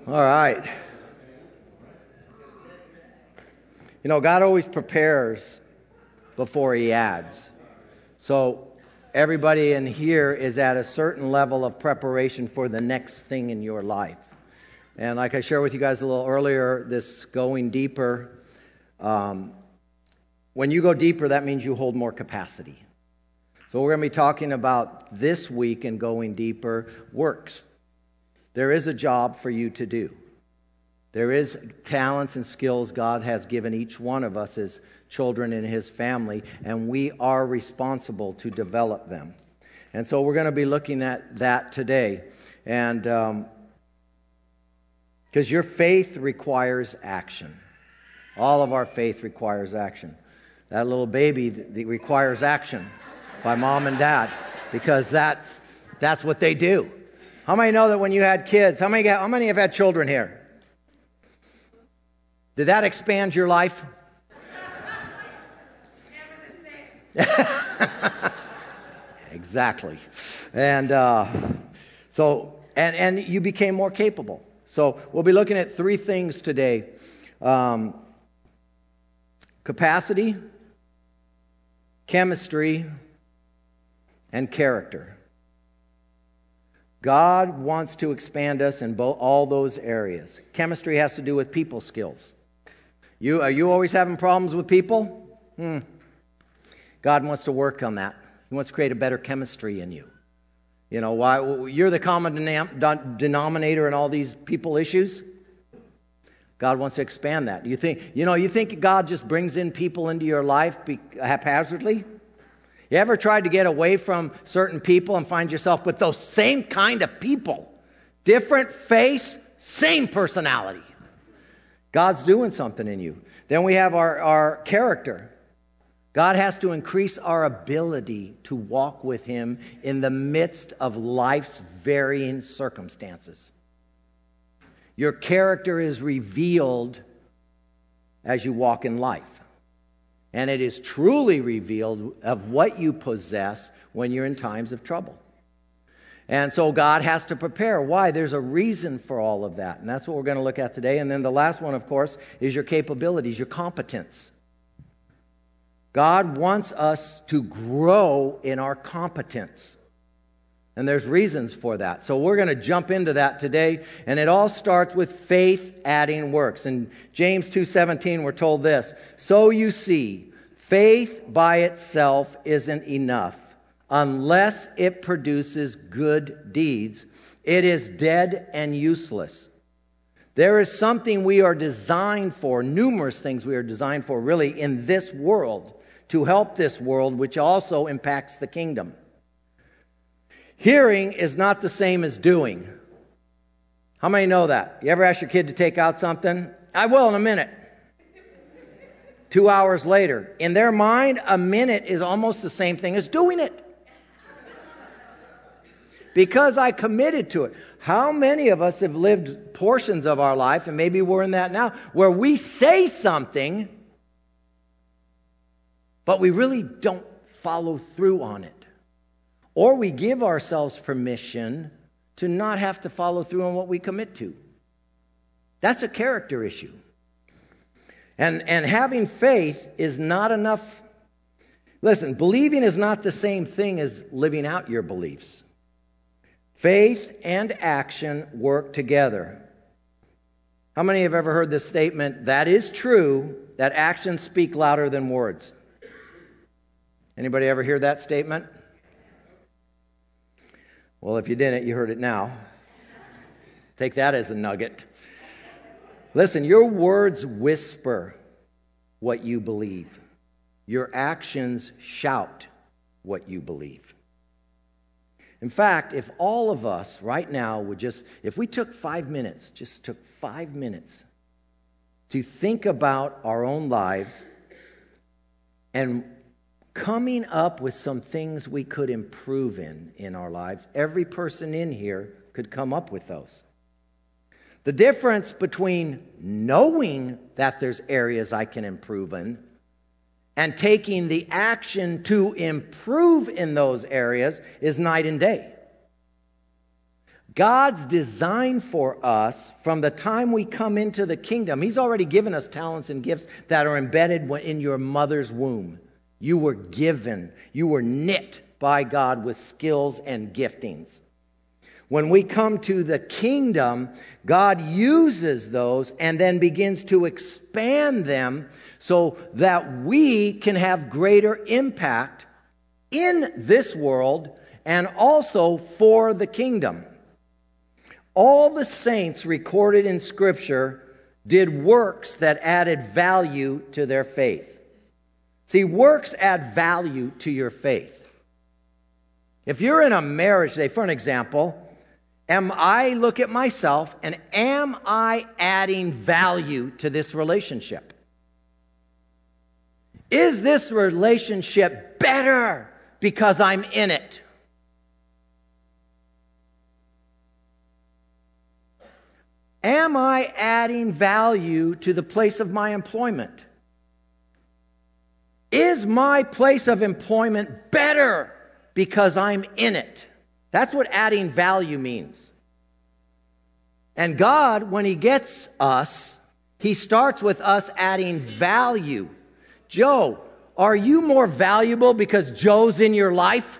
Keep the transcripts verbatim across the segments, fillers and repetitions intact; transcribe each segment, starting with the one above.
All right. You know, God always prepares before He adds. So everybody in here is at a certain level of preparation for the next thing in your life. And like I shared with you guys a little earlier, this going deeper, um, when you go deeper, that means you hold more capacity. So we're going to be talking about this week in going deeper works. There is a job for you to do. There is talents and skills God has given each one of us as children in His family, and we are responsible to develop them. And so we're going to be looking at that today. And um, because your faith requires action. All of our faith requires action. That little baby that requires action by mom and dad, because that's that's what they do. How many know that when you had kids, how many how many have had children here? Did that expand your life? Exactly. And uh, so and and you became more capable. So we'll be looking at three things today. Um, capacity, chemistry, and character. God wants to expand us in both, all those areas. Chemistry has to do with people skills. You, are you always having problems with people? Hmm. God wants to work on that. He wants to create a better chemistry in you. You know, why you're the common denom- denominator in all these people issues. God wants to expand that. You think, you know, you think God just brings in people into your life be- haphazardly? You ever tried to get away from certain people and find yourself with those same kind of people? Different face, same personality. God's doing something in you. Then we have our, our character. God has to increase our ability to walk with Him in the midst of life's varying circumstances. Your character is revealed as you walk in life. And it is truly revealed of what you possess when you're in times of trouble. And so God has to prepare. Why? There's a reason for all of that. And that's what we're going to look at today. And then the last one, of course, is your capabilities, your competence. God wants us to grow in our competence. And there's reasons for that. So we're going to jump into that today. And it all starts with faith adding works. In James two seventeen, we're told this. So you see, faith by itself isn't enough. Unless it produces good deeds, it is dead and useless. There is something we are designed for, numerous things we are designed for, really, in this world, to help this world, which also impacts the kingdom. Hearing is not the same as doing. How many know that? You ever ask your kid to take out something? I will in a minute. Two hours later. In their mind, a minute is almost the same thing as doing it. Because I committed to it. How many of us have lived portions of our life, and maybe we're in that now, where we say something, but we really don't follow through on it? Or we give ourselves permission to not have to follow through on what we commit to. That's a character issue. And, and having faith is not enough. Listen, believing is not the same thing as living out your beliefs. Faith and action work together. How many have ever heard this statement? That is true, that actions speak louder than words. Anybody ever hear that statement? Well, if you didn't, you heard it now. Take that as a nugget. Listen, your words whisper what you believe. Your actions shout what you believe. In fact, if all of us right now would just, if we took five minutes, just took five minutes to think about our own lives and coming up with some things we could improve in in our lives. Every person in here could come up with those. The difference between knowing that there's areas I can improve in and taking the action to improve in those areas is night and day. God's design for us from the time we come into the kingdom, He's already given us talents and gifts that are embedded in your mother's womb. You were given, you were knit by God with skills and giftings. When we come to the kingdom, God uses those and then begins to expand them so that we can have greater impact in this world and also for the kingdom. All the saints recorded in Scripture did works that added value to their faith. See, works add value to your faith. If you're in a marriage, say, for an example, am I look at myself and am I adding value to this relationship? Is this relationship better because I'm in it? Am I adding value to the place of my employment? Is my place of employment better because I'm in it? That's what adding value means. And God, when He gets us, He starts with us adding value. Joe, are you more valuable because Joe's in your life?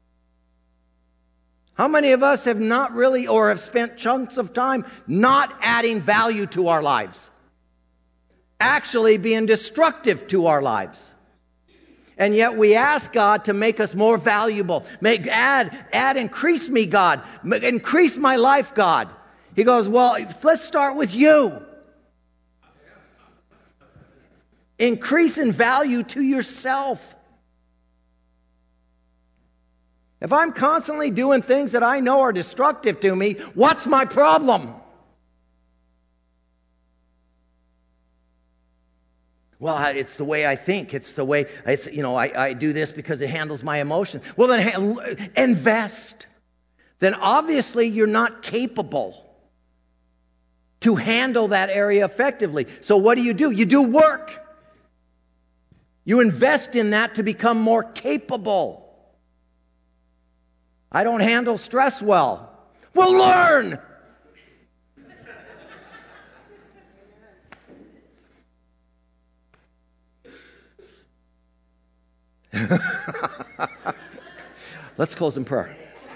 How many of us have not really or have spent chunks of time not adding value to our lives? Actually being destructive to our lives. And yet we ask God to make us more valuable. Make, add, add, increase me, God. Increase my life, God. He goes, well, let's start with you. Increase in value to yourself. If I'm constantly doing things that I know are destructive to me, what's my problem? Well, it's the way I think. It's the way, it's, you know, I, I do this because it handles my emotions. Well, then ha- invest. Then obviously you're not capable to handle that area effectively. So what do you do? You do work. You invest in that to become more capable. I don't handle stress well. Well, learn. Let's close in prayer.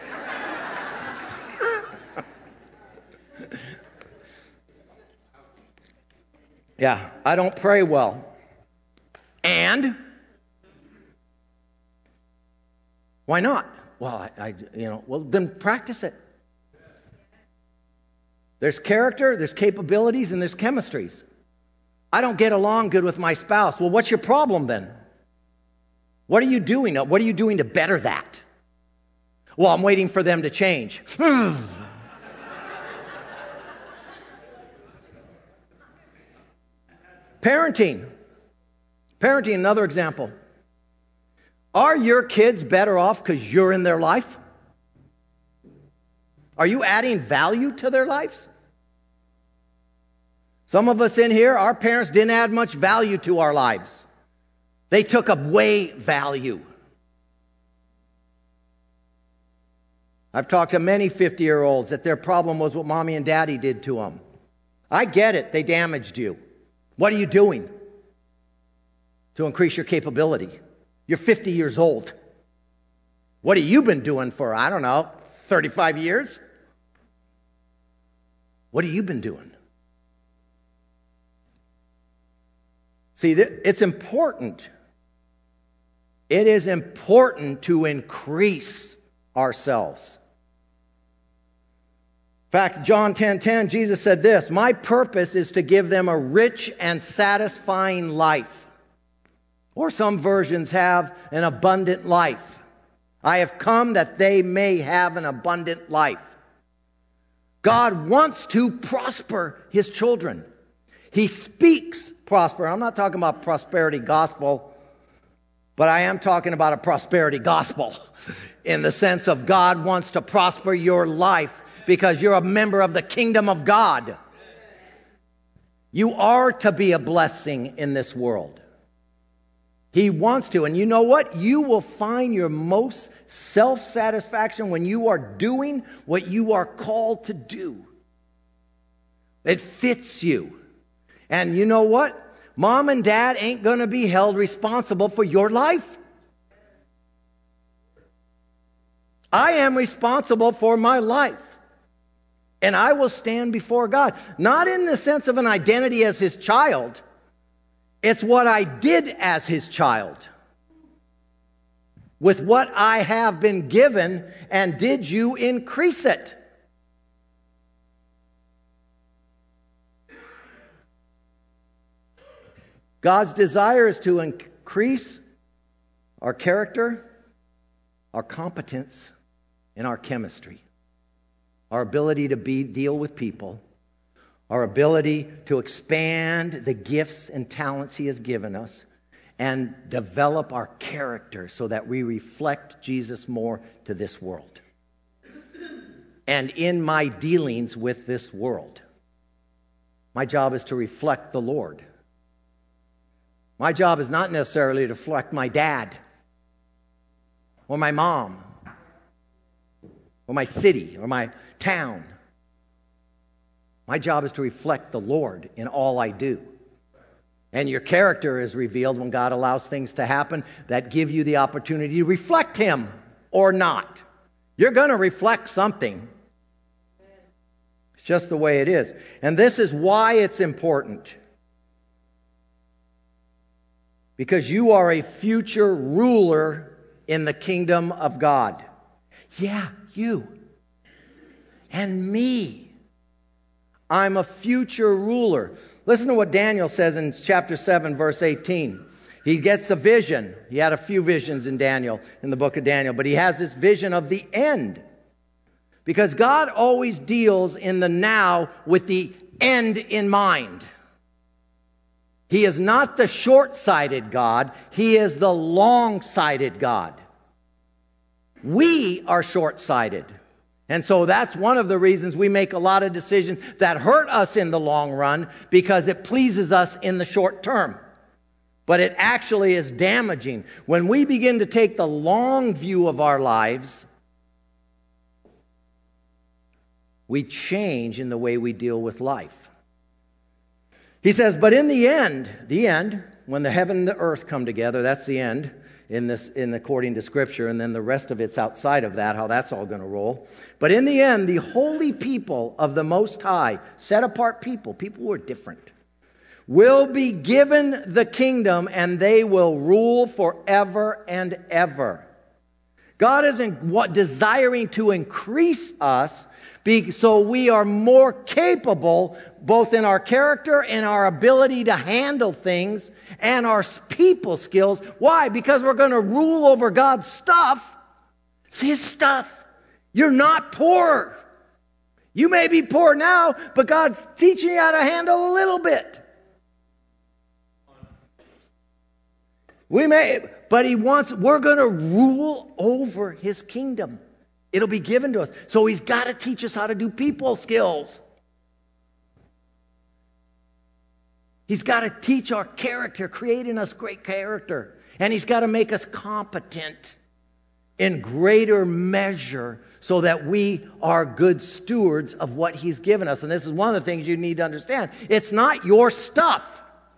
Yeah, I don't pray well. And why not? Well, I, I, you know, well, then practice it. There's character, there's capabilities, and there's chemistries. I don't get along good with my spouse. Well, what's your problem then? What are you doing? What are you doing to better that? Well, I'm waiting for them to change. Parenting. Parenting, another example. Are your kids better off because you're in their life? Are you adding value to their lives? Some of us in here, our parents didn't add much value to our lives. They took away value. I've talked to many fifty-year-olds that their problem was what mommy and daddy did to them. I get it. They damaged you. What are you doing to increase your capability? You're fifty years old. What have you been doing for, I don't know, thirty-five years? What have you been doing? See, it's important. It is important to increase ourselves. In fact, John ten ten, Jesus said this, "My purpose is to give them a rich and satisfying life." Or some versions have an abundant life. I have come that they may have an abundant life. God wants to prosper His children. He speaks prosper. I'm not talking about prosperity gospel, but I am talking about a prosperity gospel in the sense of God wants to prosper your life because you're a member of the kingdom of God. You are to be a blessing in this world. He wants to. And you know what? You will find your most self-satisfaction when you are doing what you are called to do. It fits you. And you know what? Mom and dad ain't going to be held responsible for your life. I am responsible for my life. And I will stand before God. Not in the sense of an identity as His child. It's what I did as His child. With what I have been given, and did you increase it? God's desire is to increase our character, our competence, and our chemistry. Our ability to be, deal with people. Our ability to expand the gifts and talents He has given us. And develop our character so that we reflect Jesus more to this world. And in my dealings with this world, my job is to reflect the Lord. My job is not necessarily to reflect my dad or my mom or my city or my town. My job is to reflect the Lord in all I do. And your character is revealed when God allows things to happen that give you the opportunity to reflect Him or not. You're going to reflect something. It's just the way it is. And this is why it's important. Because you are a future ruler in the kingdom of God. Yeah, you. And me. I'm a future ruler. Listen to what Daniel says in chapter seven, verse eighteen. He gets a vision. He had a few visions in Daniel, in the book of Daniel. But he has this vision of the end. Because God always deals in the now with the end in mind. He is not the short-sighted God. He is the long-sighted God. We are short-sighted. And so that's one of the reasons we make a lot of decisions that hurt us in the long run, because it pleases us in the short term. But it actually is damaging. When we begin to take the long view of our lives, we change in the way we deal with life. He says, but in the end, the end, when the heaven and the earth come together, that's the end in this, in according to Scripture, and then the rest of it's outside of that, how that's all going to roll. But in the end, the holy people of the Most High, set apart people, people who are different, will be given the kingdom, and they will rule forever and ever. God isn't what desiring to increase us, Be, so we are more capable, both in our character and our ability to handle things and our people skills. Why? Because we're going to rule over God's stuff. It's His stuff. You're not poor. You may be poor now, but God's teaching you how to handle a little bit. We may, but He wants, we're going to rule over His kingdom. It'll be given to us. So He's got to teach us how to do people skills. He's got to teach our character, create in us great character. And He's got to make us competent in greater measure so that we are good stewards of what He's given us. And this is one of the things you need to understand. It's not your stuff.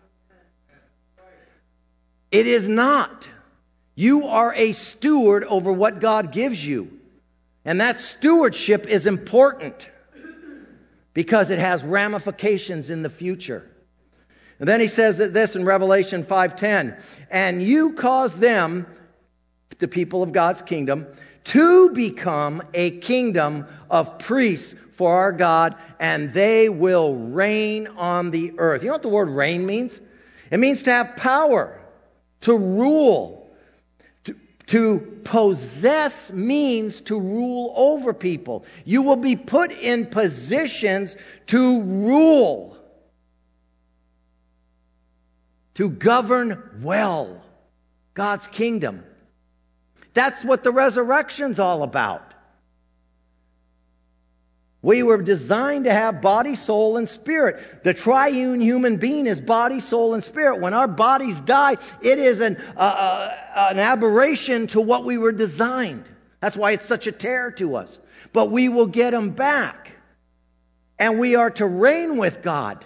It is not. You are a steward over what God gives you. And that stewardship is important because it has ramifications in the future. And then he says this in Revelation five ten, and you cause them, the people of God's kingdom, to become a kingdom of priests for our God, and they will reign on the earth. You know what the word reign means? It means to have power, to rule. To possess means to rule over people. You will be put in positions to rule, to govern well God's kingdom. That's what the resurrection's all about. We were designed to have body, soul, and spirit. The triune human being is body, soul, and spirit. When our bodies die, it is an, uh, uh, an aberration to what we were designed. That's why it's such a terror to us. But we will get them back. And we are to reign with God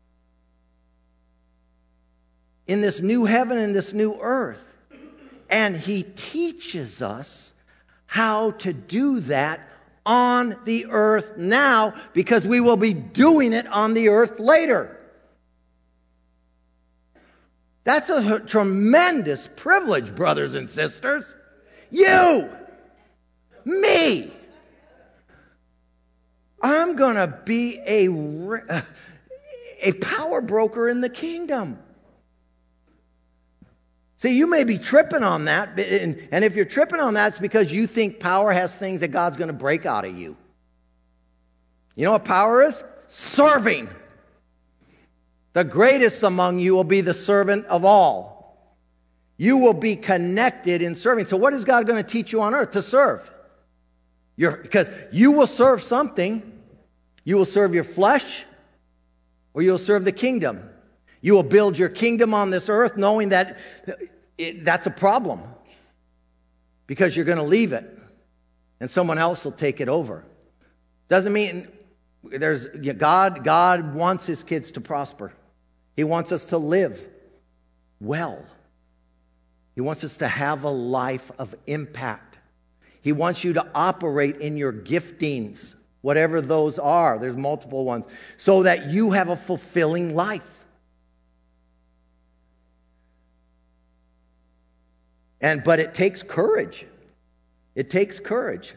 in this new heaven and this new earth. And He teaches us how to do that on the earth now, because we will be doing it on the earth later. That's a tremendous privilege, brothers and sisters. You, me. I'm going to be a, a power broker in the kingdom. See, you may be tripping on that, and, and if you're tripping on that, it's because you think power has things that God's going to break out of you. You know what power is? Serving. The greatest among you will be the servant of all. You will be connected in serving. So what is God going to teach you on earth? To serve. You're, because you will serve something. You will serve your flesh, or you will serve the kingdom. You will build your kingdom on this earth knowing that it, that's a problem, because you're going to leave it and someone else will take it over. Doesn't mean there's God. God wants His kids to prosper. He wants us to live well. He wants us to have a life of impact. He wants you to operate in your giftings, whatever those are. There's multiple ones, so that you have a fulfilling life. And but it takes courage. It takes courage.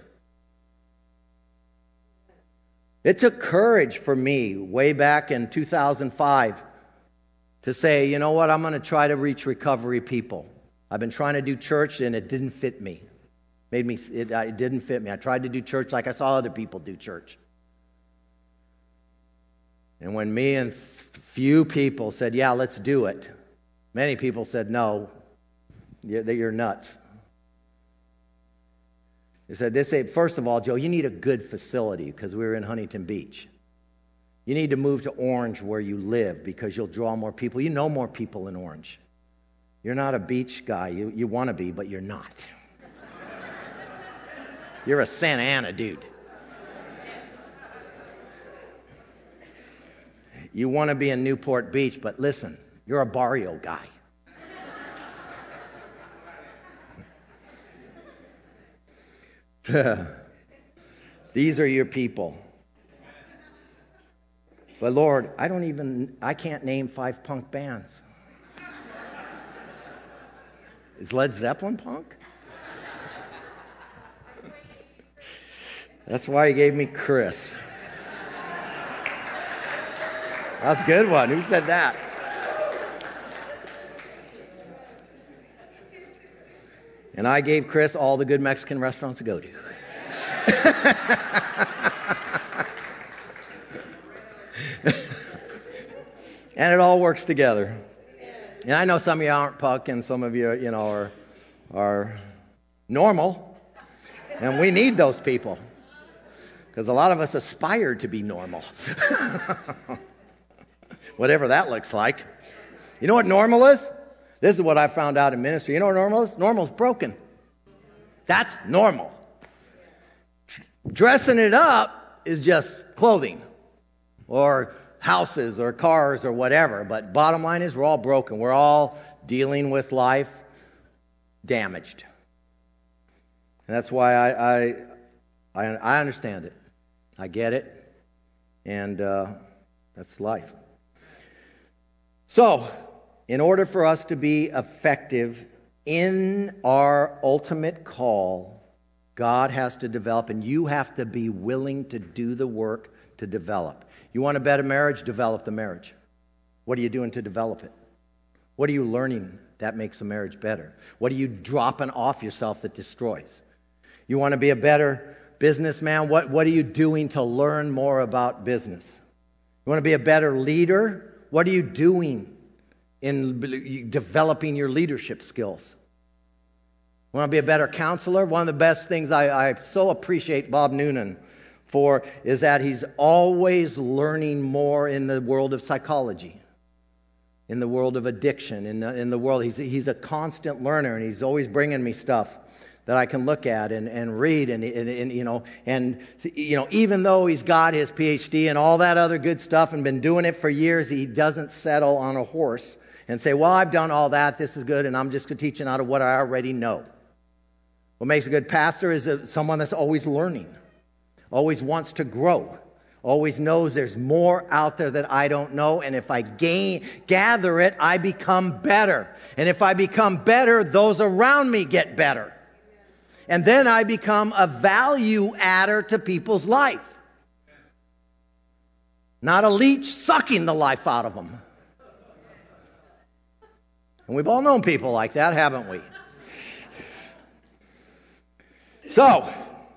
It took courage for me way back in two thousand five to say, you know what, I'm going to try to reach recovery people. I've been trying to do church and it didn't fit me. Made me it, it didn't fit me. I tried to do church like I saw other people do church. And when me and few people said, yeah, let's do it, many people said, no, you're nuts. They said, they say, first of all, Joe, you need a good facility, because we were in Huntington Beach. You need to move to Orange where you live, because you'll draw more people. You know more people in Orange. You're not a beach guy. You, you want to be, but you're not. You're a Santa Ana dude. You want to be in Newport Beach, but listen, you're a Barrio guy. These are your people. But Lord, I don't even, I can't name five punk bands. Is Led Zeppelin punk? That's why He gave me Chris. That's a good one. Who said that? And I gave Chris all the good Mexican restaurants to go to. And it all works together. And I know some of you aren't punk, and some of you, you know, are, are normal. And we need those people, because a lot of us aspire to be normal. Whatever that looks like. You know what normal is? This is what I found out in ministry. You know what normal is? Normal is broken. That's normal. Dressing it up is just clothing or houses or cars or whatever. But bottom line is we're all broken. We're all dealing with life damaged. And that's why I I, I, I understand it. I get it. And uh, that's life. So, in order for us to be effective in our ultimate call, God has to develop, and you have to be willing to do the work to develop. You want a better marriage? Develop the marriage. What are you doing to develop it? What are you learning that makes a marriage better? What are you dropping off yourself that destroys? You want to be a better businessman? What, what are you doing to learn more about business? You want to be a better leader? What are you doing in developing your leadership skills? Want to be a better counselor? One of the best things I, I so appreciate Bob Noonan for is that he's always learning more in the world of psychology, in the world of addiction, in the, in the world. He's, he's a constant learner, and he's always bringing me stuff that I can look at and, and read. And, and, and, you know, and, you know, even though he's got his P H D and all that other good stuff and been doing it for years, he doesn't settle on a horse and say, well, I've done all that, this is good, and I'm just teaching out of what I already know. What makes a good pastor is a, someone that's always learning, always wants to grow, always knows there's more out there that I don't know, and if I gain, gather it, I become better. And if I become better, those around me get better. And then I become a value adder to people's life. Not a leech sucking the life out of them. And we've all known people like that, haven't we? So,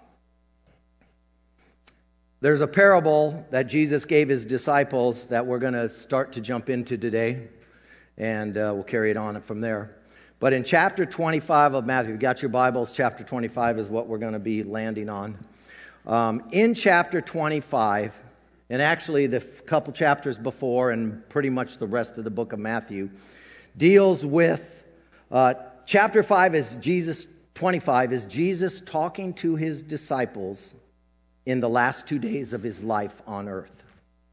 there's a parable that Jesus gave his disciples that we're going to start to jump into today, and uh, we'll carry it on from there. But in chapter twenty-five of Matthew, if you've got your Bibles, chapter twenty-five is what we're going to be landing on. Um, in chapter twenty-five, and actually the f- couple chapters before and pretty much the rest of the book of Matthew, deals with, uh, chapter five is Jesus, twenty-five is Jesus talking to his disciples in the last two days of his life on earth.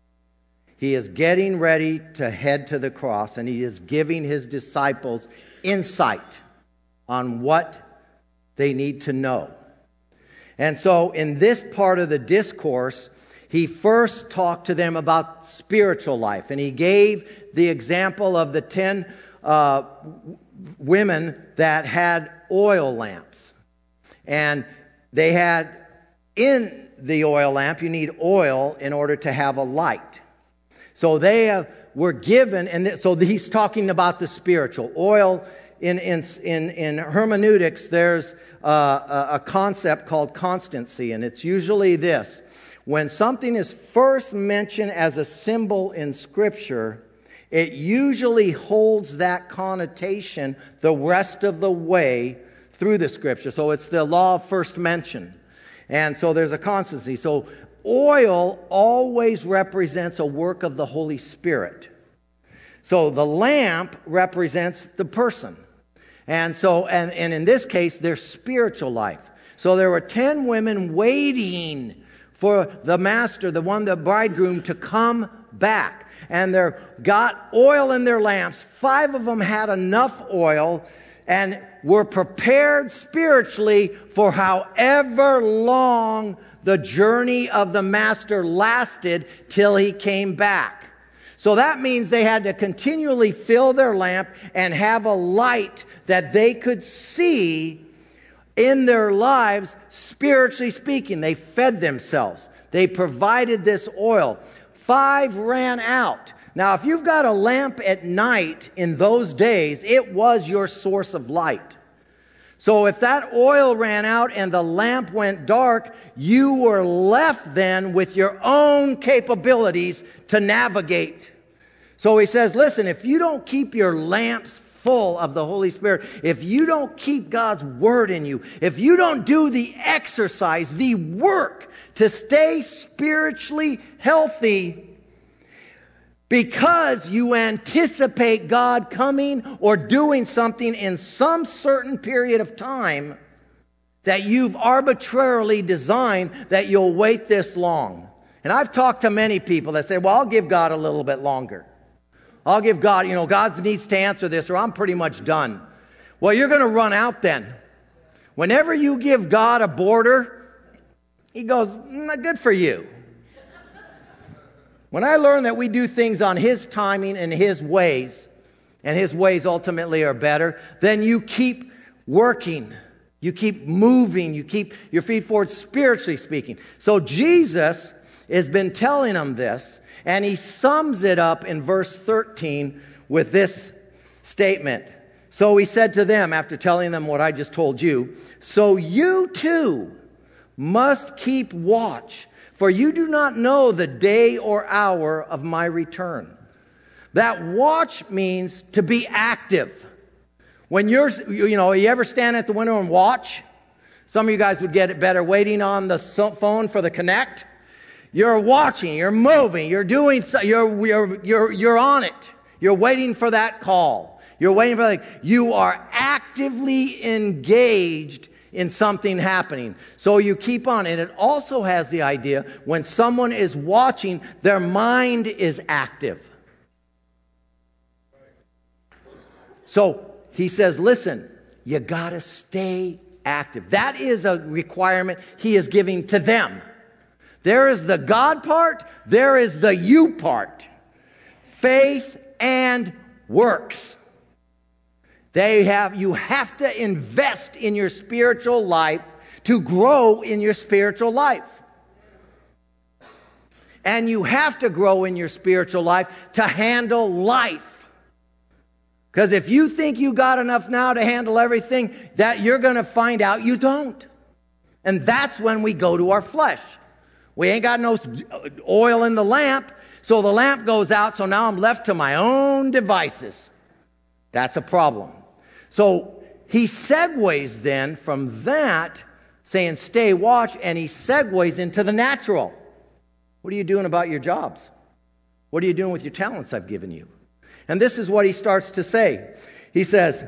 He is getting ready to head to the cross, and he is giving his disciples insight on what they need to know. And so in this part of the discourse, he first talked to them about spiritual life, and he gave the example of the ten uh, women that had oil lamps. And they had, in the oil lamp, you need oil in order to have a light. So they uh, were given, and th- so he's talking about the spiritual. Oil, in, in, in, in hermeneutics, there's uh, a, a concept called constancy, and it's usually this. When something is first mentioned as a symbol in Scripture, it usually holds that connotation the rest of the way through the Scripture. So it's the law of first mention. And so there's a constancy. So oil always represents a work of the Holy Spirit. So the lamp represents the person. And so, and, and in this case, their spiritual life. So there were ten women waiting for the master, the one, the bridegroom, to come back. And they got oil in their lamps. Five of them had enough oil and were prepared spiritually for however long the journey of the master lasted till he came back. So that means they had to continually fill their lamp and have a light that they could see in their lives, spiritually speaking. They fed themselves. They provided this oil. Five ran out. Now, if you've got a lamp at night in those days, it was your source of light. So if that oil ran out and the lamp went dark, you were left then with your own capabilities to navigate. So he says, listen, if you don't keep your lamps full of the Holy Spirit, if you don't keep God's Word in you, if you don't do the exercise, the work to stay spiritually healthy, because you anticipate God coming or doing something in some certain period of time that you've arbitrarily designed, that you'll wait this long. And I've talked to many people that say, well, I'll give God a little bit longer. I'll give God, you know, God needs to answer this or I'm pretty much done. Well, you're going to run out then. Whenever you give God a border, he goes, mm, good for you. When I learn that we do things on His timing and His ways, and His ways ultimately are better, then you keep working. You keep moving. You keep your feet forward, spiritually speaking. So Jesus has been telling them this, and He sums it up in verse thirteen with this statement. So He said to them, after telling them what I just told you, so you too must keep watch, for you do not know the day or hour of my return. That watch means to be active. When you're, you know, you ever stand at the window and watch? Some of you guys would get it better waiting on the phone for the connect. You're watching, you're moving, you're doing, so, you're, you're, you're, you're on it. You're waiting for that call. You're waiting for like, you are actively engaged in something happening. So you keep on. And it also has the idea when someone is watching, their mind is active. So he says, listen, you got to stay active. That is a requirement he is giving to them. There is the God part, there is the you part. Faith and works. They have, you have to invest in your spiritual life to grow in your spiritual life. And you have to grow in your spiritual life to handle life. Because if you think you got enough now to handle everything, that you're going to find out you don't. And that's when we go to our flesh. We ain't got no oil in the lamp, so the lamp goes out, so now I'm left to my own devices. That's a problem. So he segues then from that, saying stay watch, and he segues into the natural. What are you doing about your jobs? What are you doing with your talents I've given you? And this is what he starts to say. He says,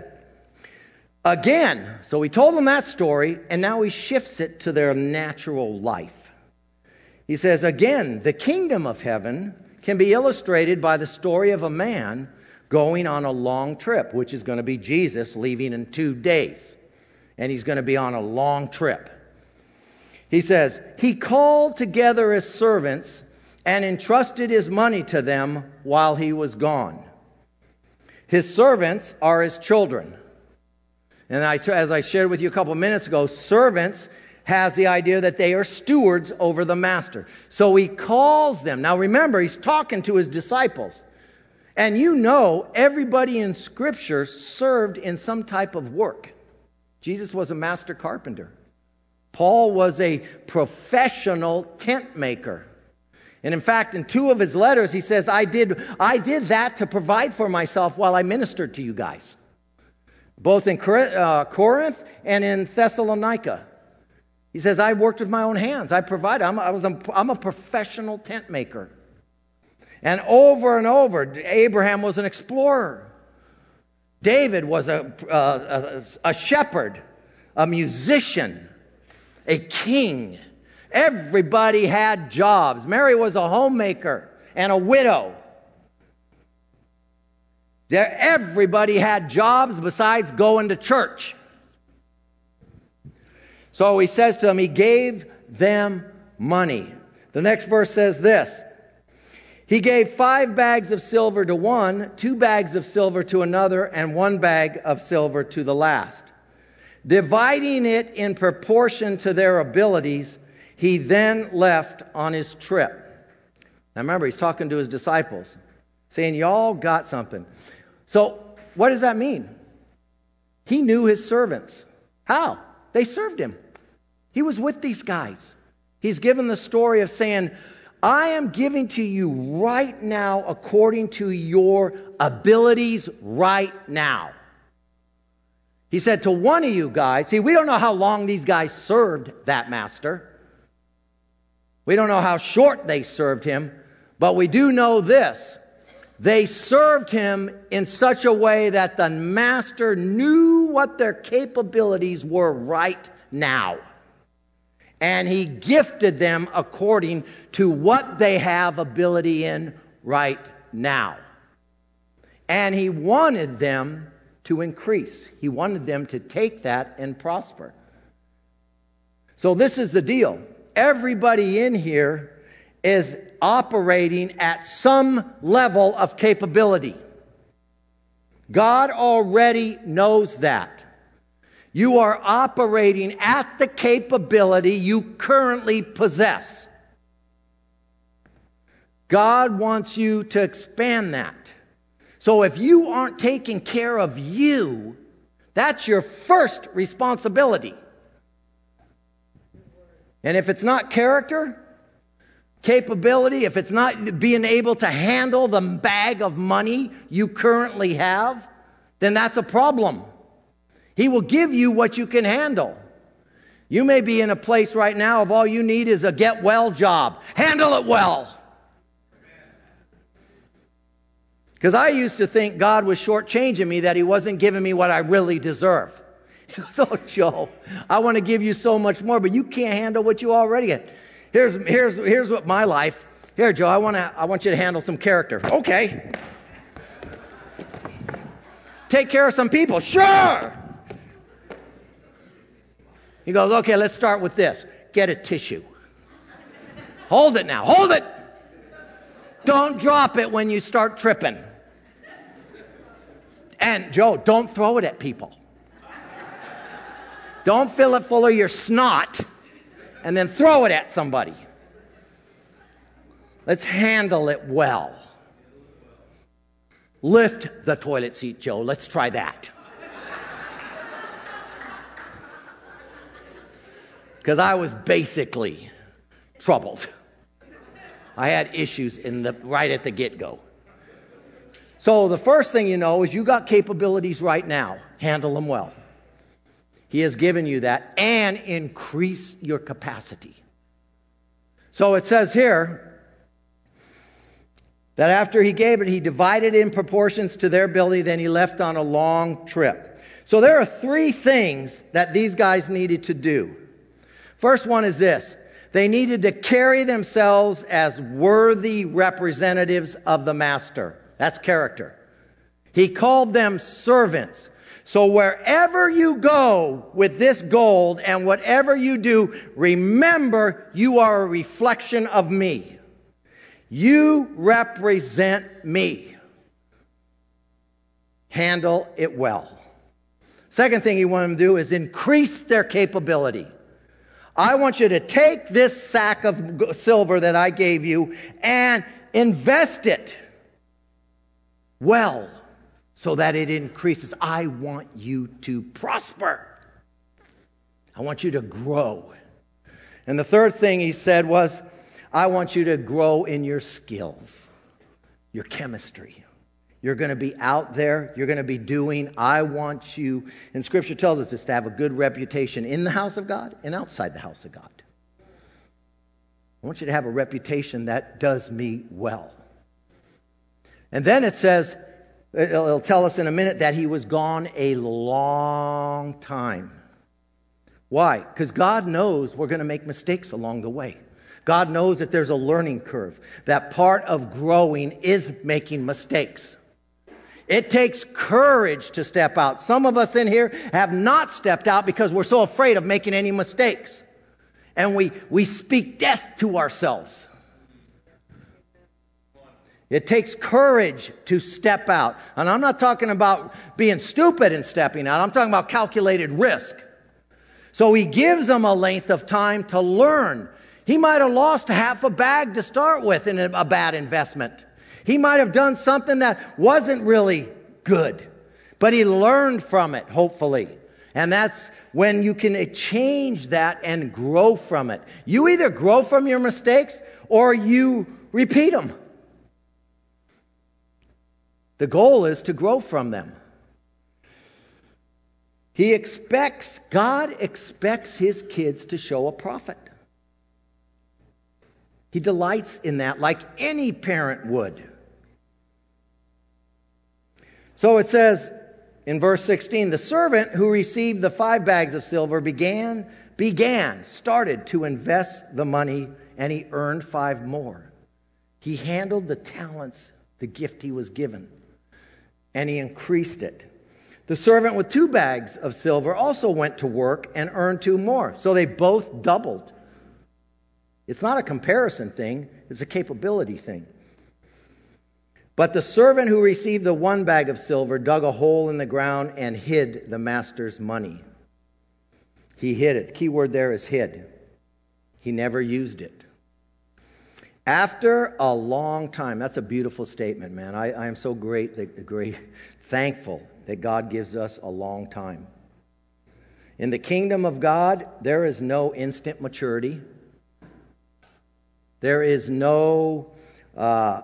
again, so he told them that story, and now he shifts it to their natural life. He says, again, the kingdom of heaven can be illustrated by the story of a man going on a long trip, which is going to be Jesus leaving in two days. And he's going to be on a long trip. He says, he called together his servants and entrusted his money to them while he was gone. His servants are his children. And I, as I shared with you a couple of minutes ago, servants has the idea that they are stewards over the master. So he calls them. Now remember, he's talking to his disciples. And you know, everybody in Scripture served in some type of work. Jesus was a master carpenter. Paul was a professional tent maker. And in fact, in two of his letters, he says, I did, I did that to provide for myself while I ministered to you guys. Both in Corinth and in Thessalonica. He says, I worked with my own hands. I provided. I'm, I was a, I'm a professional tent maker. And over and over, Abraham was an explorer. David was a, a, a shepherd, a musician, a king. Everybody had jobs. Mary was a homemaker and a widow. There, everybody had jobs besides going to church. So he says to them, he gave them money. The next verse says this. He gave five bags of silver to one, two bags of silver to another, and one bag of silver to the last. Dividing it in proportion to their abilities, he then left on his trip. Now remember, he's talking to his disciples, saying, y'all got something. So what does that mean? He knew his servants. How? They served him. He was with these guys. He's given the story of saying, I am giving to you right now according to your abilities right now. He said to one of you guys, see, we don't know how long these guys served that master. We don't know how short they served him, but we do know this. They served him in such a way that the master knew what their capabilities were right now. And he gifted them according to what they have ability in right now. And he wanted them to increase. He wanted them to take that and prosper. So this is the deal. Everybody in here is operating at some level of capability. God already knows that. You are operating at the capability you currently possess. God wants you to expand that. So if you aren't taking care of you, that's your first responsibility. And if it's not character, capability, if it's not being able to handle the bag of money you currently have, then that's a problem. He will give you what you can handle. You may be in a place right now of all you need is a get well job. Handle it well. Because I used to think God was shortchanging me, that he wasn't giving me what I really deserve. He goes, oh, Joe, I want to give you so much more, but you can't handle what you already get. Here's, here's, here's what my life. Here, Joe, I want to, I want you to handle some character. Okay. Take care of some people. Sure. He goes, okay, let's start with this. Get a tissue. Hold it now. Hold it. Don't drop it when you start tripping. And, Joe, don't throw it at people. Don't fill it full of your snot and then throw it at somebody. Let's handle it well. Lift the toilet seat, Joe. Let's try that. Because I was basically troubled. I had issues in the right at the get-go. So the first thing you know is you got capabilities right now. Handle them well. He has given you that, and increase your capacity. So it says here that after he gave it, he divided in proportions to their ability, then he left on a long trip. So there are three things that these guys needed to do. First one is this. They needed to carry themselves as worthy representatives of the master. That's character. He called them servants. So wherever you go with this gold and whatever you do, remember you are a reflection of me. You represent me. Handle it well. Second thing he wanted them to do is increase their capability. I want you to take this sack of silver that I gave you and invest it well so that it increases. I want you to prosper. I want you to grow. And the third thing he said was, I want you to grow in your skills, your chemistry. You're going to be out there. You're going to be doing. I want you, and Scripture tells us this, to have a good reputation in the house of God and outside the house of God. I want you to have a reputation that does me well. And then it says, it'll, it'll tell us in a minute that he was gone a long time. Why? Because God knows we're going to make mistakes along the way. God knows that there's a learning curve. That part of growing is making mistakes. It takes courage to step out. Some of us in here have not stepped out because we're so afraid of making any mistakes. And we, we speak death to ourselves. It takes courage to step out. And I'm not talking about being stupid and stepping out. I'm talking about calculated risk. So he gives them a length of time to learn. He might have lost half a bag to start with in a bad investment. He might have done something that wasn't really good, but he learned from it, hopefully. And that's when you can change that and grow from it. You either grow from your mistakes or you repeat them. The goal is to grow from them. He expects, God expects his kids to show a prophet. He delights in that like any parent would. So it says in verse sixteen, the servant who received the five bags of silver began, began, started to invest the money, and he earned five more. He handled the talents, the gift he was given, and he increased it. The servant with two bags of silver also went to work and earned two more. So they both doubled. It's not a comparison thing, it's a capability thing. But the servant who received the one bag of silver dug a hole in the ground and hid the master's money. He hid it. The key word there is hid. He never used it. After a long time, that's a beautiful statement, man. I, I am so great, that, great, thankful that God gives us a long time. In the kingdom of God, there is no instant maturity. There is no uh,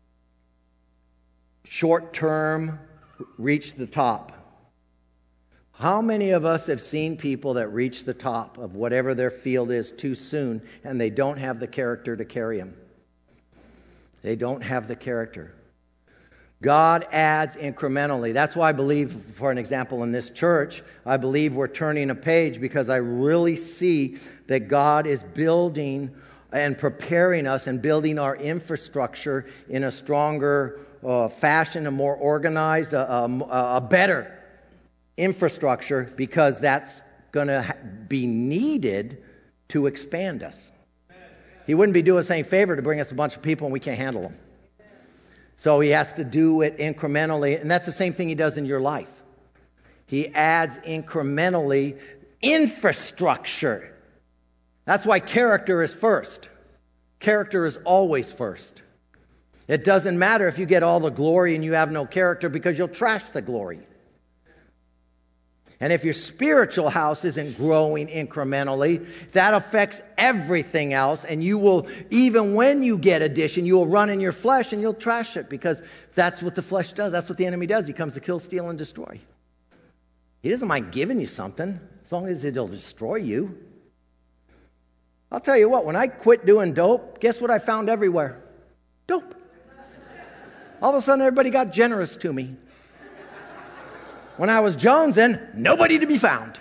short-term reach the top. How many of us have seen people that reach the top of whatever their field is too soon, and they don't have the character to carry them? They don't have the character. God adds incrementally. That's why I believe, for an example, in this church, I believe we're turning a page because I really see that God is building and preparing us and building our infrastructure in a stronger uh, fashion, a more organized, a, a, a better infrastructure, because that's going to ha- be needed to expand us. He wouldn't be doing us any favor to bring us a bunch of people and we can't handle them. So he has to do it incrementally, and that's the same thing he does in your life. He adds incrementally infrastructure. That's why character is first. Character is always first. It doesn't matter if you get all the glory and you have no character, because you'll trash the glory. And if your spiritual house isn't growing incrementally, that affects everything else. And you will, even when you get addition, you will run in your flesh and you'll trash it, because that's what the flesh does. That's what the enemy does. He comes to kill, steal, and destroy. He doesn't mind giving you something as long as it'll destroy you. I'll tell you what, when I quit doing dope, guess what I found everywhere? Dope. All of a sudden, everybody got generous to me. When I was jonesing, nobody to be found.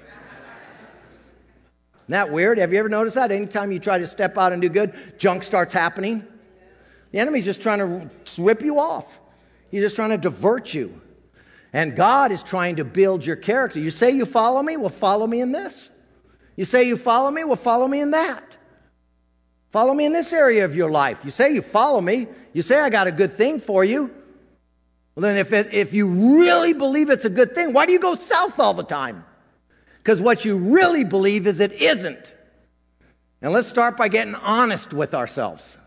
Isn't that weird? Have you ever noticed that? Anytime you try to step out and do good, junk starts happening. The enemy's just trying to whip you off. He's just trying to divert you. And God is trying to build your character. You say you follow me? Well, follow me in this. You say you follow me? Well, follow me in that. Follow me in this area of your life. You say you follow me. You say I got a good thing for you. Well, then if it, if you really believe it's a good thing, why do you go south all the time? Because what you really believe is it isn't. And let's start by getting honest with ourselves.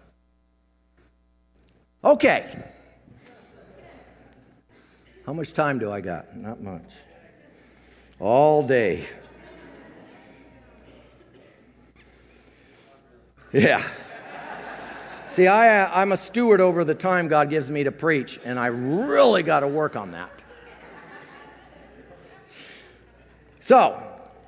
Okay. How much time do I got? Not much. All day. Yeah. See, I, I'm a steward over the time God gives me to preach, and I really got to work on that. So,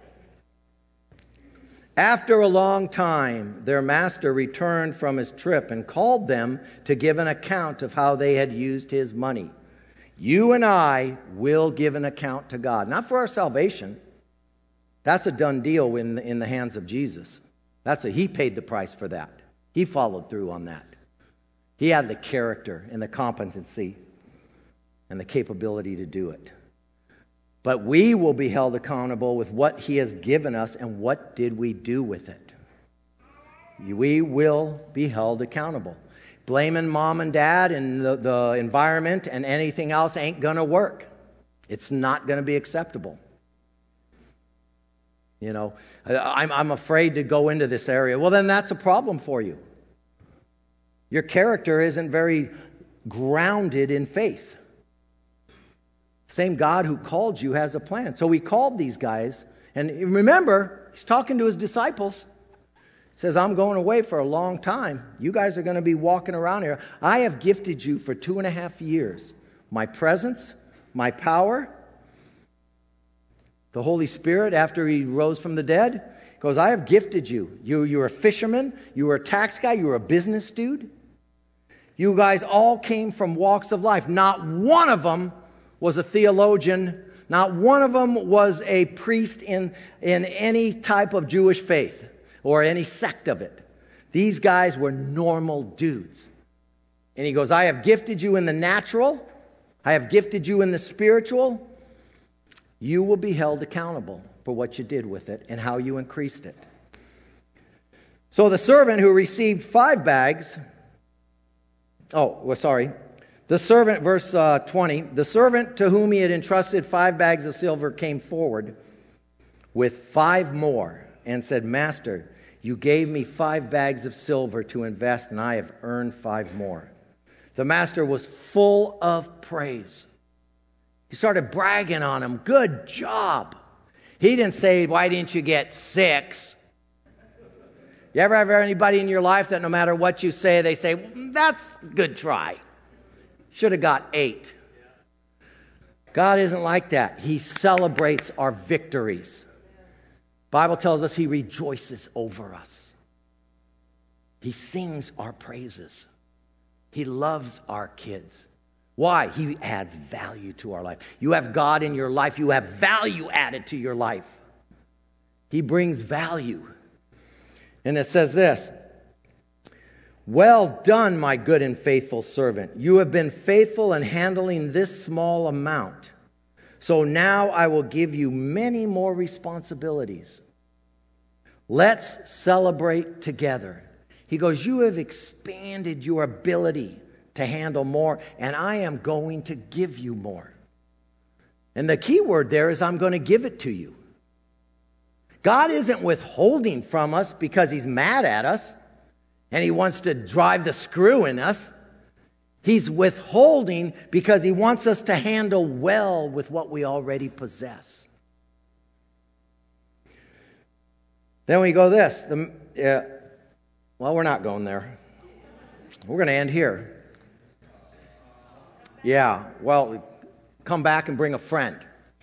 after a long time, their master returned from his trip and called them to give an account of how they had used his money. You and I will give an account to God, not for our salvation. That's a done deal in the, in the hands of Jesus. That's a, he paid the price for that. He followed through on that. He had the character and the competency and the capability to do it. But we will be held accountable with what he has given us and what did we do with it. We will be held accountable. Blaming mom and dad and the, the environment and anything else ain't going to work. It's not going to be acceptable. You know, I'm, I'm afraid to go into this area. Well, then that's a problem for you. Your character isn't very grounded in faith. Same God who called you has a plan. So he called these guys. And remember, he's talking to his disciples. He says, I'm going away for a long time. You guys are going to be walking around here. I have gifted you for two and a half years. My presence, my power. The Holy Spirit, after he rose from the dead, goes, I have gifted you. You, you were a fisherman. You were a tax guy. You were a business dude. You guys all came from walks of life. Not one of them was a theologian. Not one of them was a priest in, in any type of Jewish faith or any sect of it. These guys were normal dudes. And he goes, I have gifted you in the natural. I have gifted you in the spiritual. You will be held accountable for what you did with it and how you increased it. So the servant who received five bags, oh, well, sorry. The servant, verse uh, twenty, the servant to whom he had entrusted five bags of silver came forward with five more and said, Master, you gave me five bags of silver to invest, and I have earned five more. The master was full of praise. He started bragging on him. Good job. He didn't say, why didn't you get six? You ever have anybody in your life that no matter what you say, they say, well, that's a good try. Should have got eight. God isn't like that. He celebrates our victories. Bible tells us he rejoices over us. He sings our praises. He loves our kids. Why? He adds value to our life. You have God in your life. You have value added to your life. He brings value. And it says this, well done, my good and faithful servant. You have been faithful in handling this small amount. So now I will give you many more responsibilities. Let's celebrate together. He goes, you have expanded your ability to handle more, and I am going to give you more. And the key word there is I'm going to give it to you. God isn't withholding from us because he's mad at us and he wants to drive the screw in us. He's withholding because he wants us to handle well with what we already possess. Then we go this. The, uh, well, we're not going there. We're going to end here. Yeah, well, come back and bring a friend.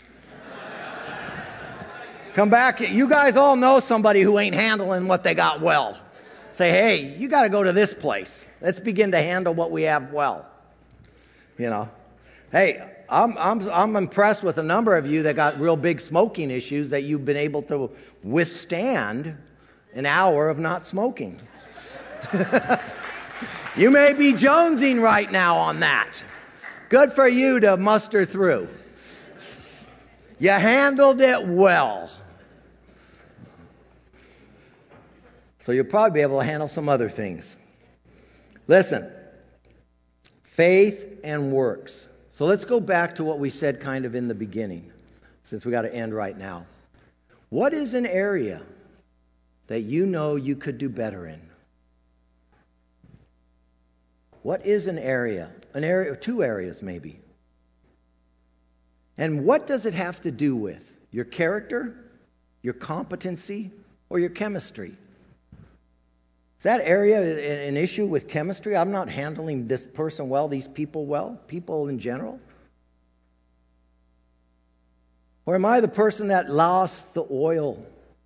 Come back. You guys all know somebody who ain't handling what they got well. Say, hey, you got to go to this place. Let's begin to handle what we have well. You know, hey, I'm I'm I'm impressed with a number of you that got real big smoking issues that you've been able to withstand an hour of not smoking. You may be jonesing right now on that. Good for you to muster through. You handled it well. So you'll probably be able to handle some other things. Listen, faith and works. So let's go back to what we said kind of in the beginning, since we got to end right now. What is an area that you know you could do better in? What is an area? An area, two areas maybe. And what does it have to do with? Your character, your competency, or your chemistry? Is that area an issue with chemistry? I'm not handling this person well, these people well, people in general? Or am I the person that lost the oil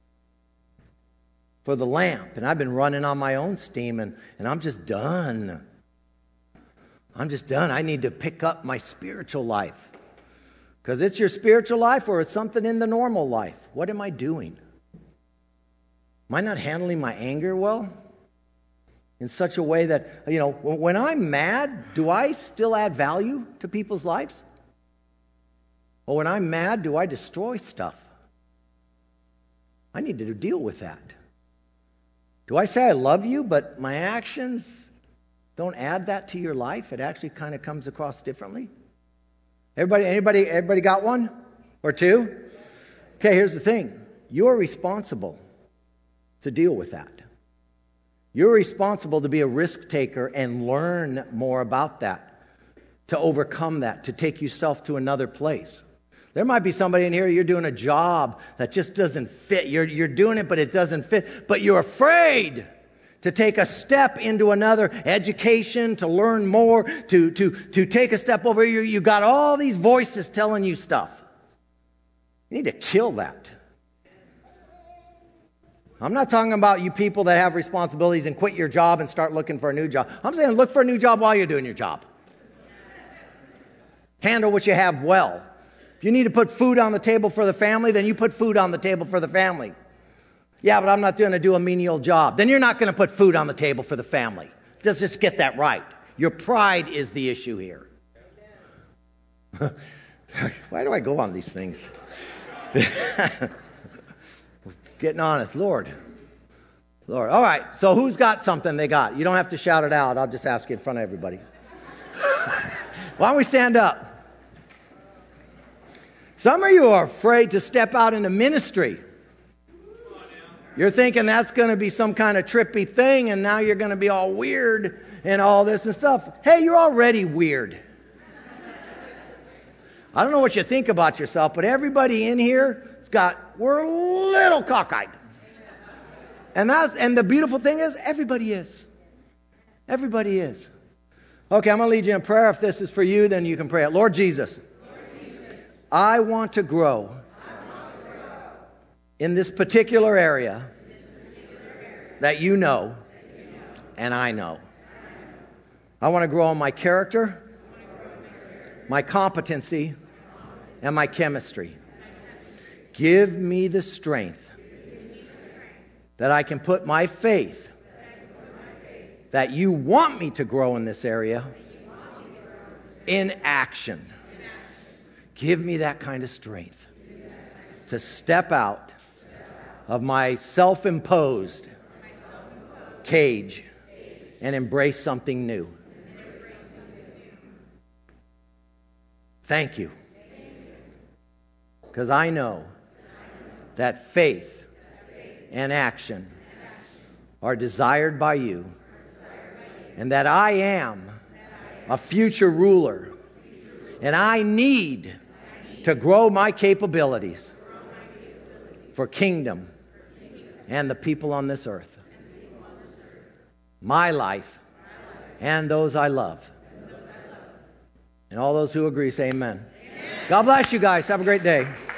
for the lamp, and I've been running on my own steam, and, and I'm just done. I'm just done. I need to pick up my spiritual life. Because it's your spiritual life or it's something in the normal life. What am I doing? Am I not handling my anger well? In such a way that, you know, when I'm mad, do I still add value to people's lives? Or when I'm mad, do I destroy stuff? I need to deal with that. Do I say I love you, but my actions don't add that to your life? It actually kind of comes across differently. Everybody, anybody, everybody got one or two? Okay, here's the thing. You're responsible to deal with that. You're responsible to be a risk taker and learn more about that, to overcome that, to take yourself to another place. There might be somebody in here, you're doing a job that just doesn't fit. You're, you're doing it, but it doesn't fit. But you're afraid to take a step into another education, to learn more, to, to, to take a step over here. You got all these voices telling you stuff. You need to kill that. I'm not talking about you people that have responsibilities and quit your job and start looking for a new job. I'm saying look for a new job while you're doing your job. Handle what you have well. If you need to put food on the table for the family, then you put food on the table for the family. Yeah, but I'm not going to do a menial job. Then you're not going to put food on the table for the family. Let's just get that right. Your pride is the issue here. Why do I go on these things? Getting honest. Lord. Lord. All right, so who's got something they got? You don't have to shout it out. I'll just ask you in front of everybody. Why don't we stand up? Some of you are afraid to step out into ministry. You're thinking that's going to be some kind of trippy thing, and now you're going to be all weird and all this and stuff. Hey, you're already weird. I don't know what you think about yourself, but everybody in here has got, we're a little cockeyed. And that's and the beautiful thing is, everybody is. Everybody is. Okay, I'm going to lead you in prayer. If this is for you, then you can pray it. Lord Jesus, I want to grow in this particular area that you know and I know. I want to grow in my character, my competency, and my chemistry. Give me the strength that I can put my faith that you want me to grow in this area in action. Give me that kind of strength to step out of my self-imposed cage and embrace something new. Thank you. Because I know that faith and action are desired by you, and that I am a future ruler, and I need to grow my capabilities for kingdom and the people on this earth, my life, and those I love. And all those who agree say amen. God bless you guys. Have a great day.